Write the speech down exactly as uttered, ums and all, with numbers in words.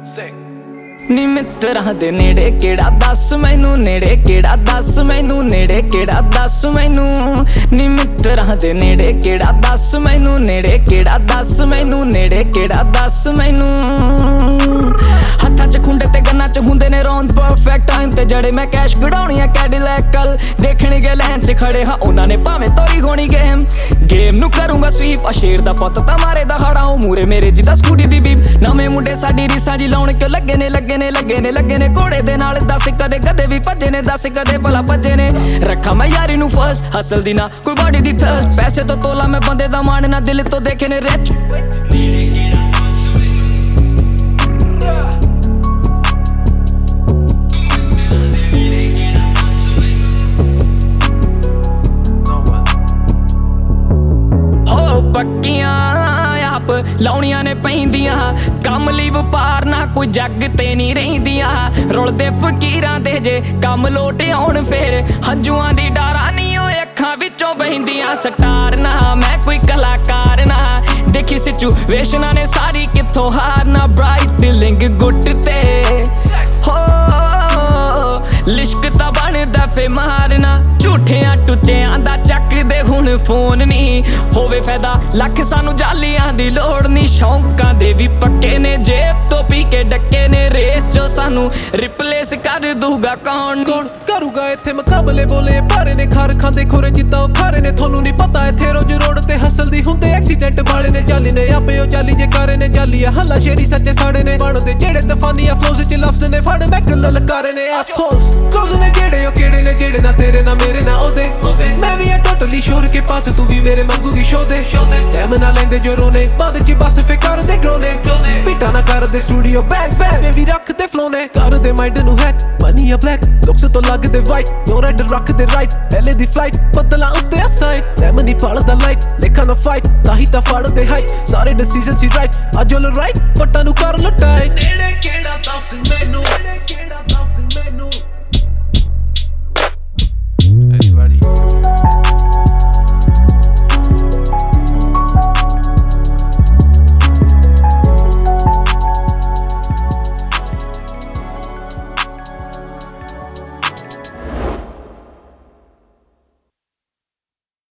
ਨੀ ਮਿੱਤਰਾਂ ਦੇ ਨੇੜੇ ਕਿਹੜਾ ਦੱਸ ਮੈਨੂੰ, ਨੇੜੇ ਕਿਹੜਾ ਦੱਸ ਮੈਨੂੰ, ਨੇੜੇ ਕਿਹੜਾ ਦੱਸ ਮੈਨੂੰ। ਨੀ ਮਿੱਤਰਾਂ ਦੇ ਨੇੜੇ ਕਿਹੜਾ ਦੱਸ ਮੈਨੂੰ, ਨੇੜੇ ਕਿਹੜਾ ਦੱਸ ਮੈਨੂੰ, ਨੇੜੇ ਕਿਹੜਾ ਦੱਸ ਮੈਨੂੰ। ਹੱਥਾਂ ਚ ਖੁੰਡੇ ਤੇ ਗੰਨਾਂ ਚ ਹੁੰਦੇ ਨੇ ਰੌਂਦ ਪਰਫੈਕਟ ਟਾਈਮ ਤੇ ਜੜੇ ਮੈਂ ਕੈਸ਼ ਗੜਾਉਣੀ ਆ ਕੈਡੀਲੈਕ ਕੱਲ ਦੇਖਣਗੇ ਲੈਣ ਚ ਖੜੇ ਹਾਂ ਉਹਨਾਂ ਨੇ ਭਾਵੇਂ ਤੋਰੀ ਹੋਣੀ ਗੇਮ ਗੇਮ ਨੂੰ ਕਰੂੰਗਾ ਸਵੀਪ ਆ ਸ਼ੇਰ ਦਾ ਪੁੱਤ ਤਾਂ ਮਾਰੇ ਦਾ ਖੜਾ ਉਹ ਮੂਰੇ ਮੇਰੇ ਜਿੱਦਾਂ ਸਕੂਟੀ ਦੀ ਬੀਬ ਨਵੇਂ ਮੁੰਡੇ ਸਾਡੀ ਰੀਸਾਂ ਜੀ ਲਾਉਣ ਕਿਉਂ ਲੱਗੇ ਨੇ ਲੱਗੇ ਨੇ ਲੱਗੇ ਨੇ ਲੱਗੇ ਨੇ ਘੋੜੇ ਦੇ ਨਾਲ ਦੱਸ ਕਦੇ ਕਦੇ ਵੀ ਭੱਜੇ ਨੇ ਦੱਸ ਕਦੇ ਭਲਾ ਭੱਜੇ ਨੇ ਰੱਖਾਂ ਮੈਂ ਯਾਰੀ ਨੂੰ ਫਸਟ ਹਸਲ ਦੀ ਨਾ ਕੋਈ ਬਾਡੀ ਦੀ ਥਰਸਟ ਪੈਸੇ ਤੋਂ ਤੋਲਾ ਮੈਂ ਬੰਦੇ ਦਾ ਮਾਣ ਨਾ ਦਿਲ ਤੋਂ ਦੇਖੇ ਨੇ ਰਿਚ ਪੱਕੀਆਂ ਆਪ ਲਾਉਣੀਆਂ ਨੇ ਪੈਂਦੀਆਂ ਕੰਮ ਲਈ ਵਪਾਰ ਨਾ ਕੋਈ ਜੱਗ ਤੇ ਨਹੀਂ ਰਹਿੰਦੀਆਂ ਰੁਲਦੇ ਫਕੀਰਾਂ ਦੇ ਜੇ ਕੰਮ ਲੋਟ ਆਉਣ ਫੇਰ ਹੰਝੂਆਂ ਦੀ ਡਾਰਾ ਨਹੀਂ ਉਹ ਅੱਖਾਂ ਵਿੱਚੋਂ ਬਹਿੰਦੀਆਂ ਸਟਾਰ ਨਾ ਮੈਂ ਕੋਈ ਕਲਾਕਾਰ ਨਾ ਦੇਖੀ ਸਿਚੁਏਸ਼ਨਾਂ ਨੇ ਸਾਰੀ ਕਿੱਥੋਂ ਹਾਰਨਾ ਬ੍ਰਾਈਟ ਲਿੰਗ ਗੁੱਟ ਤੇ ਹੋ ਲਿਸ਼ਕ ਤਾਂ ਬਣਦਾ ਫੇ ਮਾਰਨਾ ਝੂਠਿਆਂ ਟੁੱਚਿਆਂ ਦਾ ਚੱਕਦੇ ਹੁਣ ਫੋਨ ਨਹੀਂ ਹੋਵੇ ਫਾਇਦਾ ਲੱਖ ਸਾਨੂੰ ਜਾਲੀਆਂ ਦੀ ਲੋੜ ਨਹੀਂ ਸ਼ੌਂਕਾਂ ਦੇ ਵੀ ਪੱਕੇ ਨੇ ਜੇਬ ਤੋਂ ਪੀ ਕੇ ਡੱਕੇ ਨੇ ਰੇਸ ਜੋ ਸਾਨੂੰ ਰਿਪਲੇਸ ਕਰ ਦੂਗਾ ਕੌਣ ਕੌਣ ਕਰੂਗਾ ਇੱਥੇ ਮੁਕਾਬਲੇ ਬੋਲੇ ਭਾਰੇ ਨੇ ਖਾਰ ਖਾਂਦੇ ਖੋਰੇ ਜਿੱਦਾਂ ਉਹ ਖਾਰੇ ਨੇ ਤੁਹਾਨੂੰ ਨਹੀਂ ਪਤਾ ਇੱਥੇ ਰੋਜ਼ ਰੋਡ ਤੇ ਹਸਲਦੀ ਹੁੰਦੇ ਐਕਸੀਡੈਂਟ ਵਾਲੇ ਨੇ ਜਾਲੀ ਨੇ ਆਪੇ ਉਹ ਜਾਲੀ ਜੇ ਕਾਰੇ ਨੇ ਜਾਲੀ ਆ ਹੱਲਾ ਸ਼ੇਰੀ ਸੱਚੇ ਸਾੜੇ ਨੇ ਬਣਦੇ ਜਿਹੜੇ ਤਫਾਨੀਆਂ ਫਲੋਜ਼ ਚ ਲਫ਼ਜ਼ ਨੇ ਫੜ ਮੈਂ ਗੱਲ ਲਕਾਰੇ ਨੇ ਐਸਹੋਲਸ ਕੋਜ਼ ਨੇ ਜਿਹੜੇ ਉਹ ਕਿਹੜੇ ਨੇ ਜਿਹੜੇ ਨਾ ਤੇਰੇ ਨਾ ਮੇਰੇ ਨਾ ਉਹਦੇ ਮੈਂ ਵੀ ਆ ਟੋਟਲੀ ਸ਼ੋਰ ਕੇ ਪਾਸ ਤੂੰ ਵੀ ਮੇਰੇ ਮੰਗੂਗੀ ਸ਼ੋ ਦੇ ਟਾਈਮ ਨਾ ਲੈਂਦੇ ਜੋ ਰੋਨੇ ਬਾਅਦ ਚ ਬਸ ਫੇ ਕਰਦੇ ਗਰੋਨੇ ਬੀਟਾ ਨਾ ਕਰਦੇ ਸਟੂਡੀਓ ਬੈਕ ਬੈਕ ਬੇਬੀ ਰੱਖਦੇ ਫਲੋ ਨੇ ਕਰਦੇ ਮਾਈਂਡ ਨੂੰ ਹੈਕ ਮਨੀ ਆ ਬਲੈਕ ਲੁਕਸ ਤੋਂ ਲੱਗਦੇ ਵਾਈਟ ਜੋ ਰੈਡ ਰੱਖਦੇ ਰਾਈਟ ਪਹਿਲੇ ਦੀ ਫਲਾਈਟ ਬਦਲਾ ਉੱਤੇ ਅਸਾਈਡ ਲੈਮਨ ਨਹੀਂ ਪਾਲਦਾ ਲਾਈਟ ਲੇਖਾਂ ਨਾ ਫਾਈਟ ਤਾਂ ਹੀ ਤਾਂ ਫੜਦੇ ਹਾਈਟ ਸਾਰੇ ਡਿਸੀਜਨ ਸੀ ਰਾਈਟ ਅੱਜ ਉਹ ਰਾਈਟ ਪੱਟਾਂ ਨੂੰ ਕਰ ਲਟਾਈ ਨੇੜੇ ਕਿਹੜਾ ਦੱਸ ਮੈਨੂੰ ਨੇੜੇ ਕਿਹੜਾ ਦੱਸ ਮੈਨੂੰ Anybody?